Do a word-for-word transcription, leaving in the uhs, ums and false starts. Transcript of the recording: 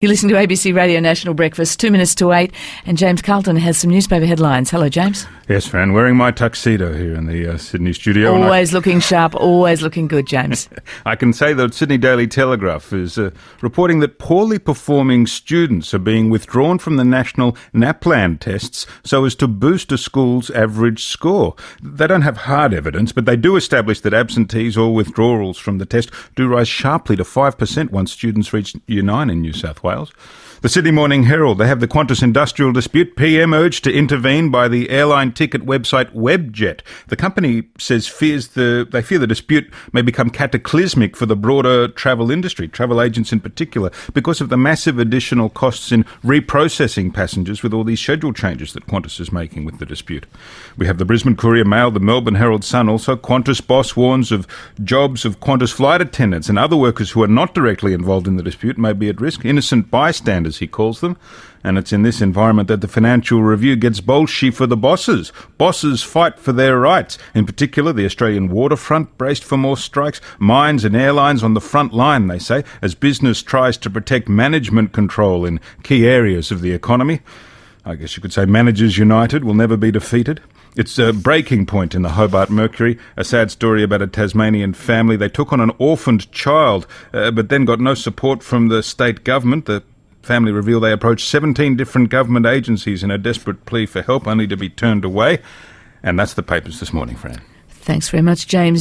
You listen to A B C Radio National Breakfast, two minutes to eight, and James Carlton has some newspaper headlines. Hello, James. Yes, Fran, wearing my tuxedo here in the uh, Sydney studio. Always I... looking sharp, always looking good, James. I can say that Sydney Daily Telegraph is uh, reporting that poorly performing students are being withdrawn from the national NAPLAN tests so as to boost a school's average score. They don't have hard evidence, but they do establish that absentees or withdrawals from the test do rise sharply to five percent once students reach Year nine in New South Wales. The Sydney Morning Herald, they have the Qantas industrial dispute. P M urged to intervene by the airline ticket website Webjet. The company says fears the they fear the dispute may become cataclysmic for the broader travel industry, travel agents in particular, because of the massive additional costs in reprocessing passengers with all these schedule changes that Qantas is making with the dispute. We have the Brisbane Courier Mail, the Melbourne Herald Sun also. Qantas boss warns of jobs of Qantas flight attendants and other workers who are not directly involved in the dispute may be at risk. Innocent bystanders, he calls them. And it's in this environment that the Financial Review gets bolshy for the bosses. Bosses fight for their rights. In particular, the Australian waterfront braced for more strikes. Mines and airlines on the front line, they say, as business tries to protect management control in key areas of the economy. I guess you could say Managers United will never be defeated. It's a breaking point in the Hobart Mercury, a sad story about a Tasmanian family. They took on an orphaned child, uh, but then got no support from the state government. The family reveal they approached seventeen different government agencies in a desperate plea for help, only to be turned away. And that's the papers this morning, Fran. Thanks very much, James.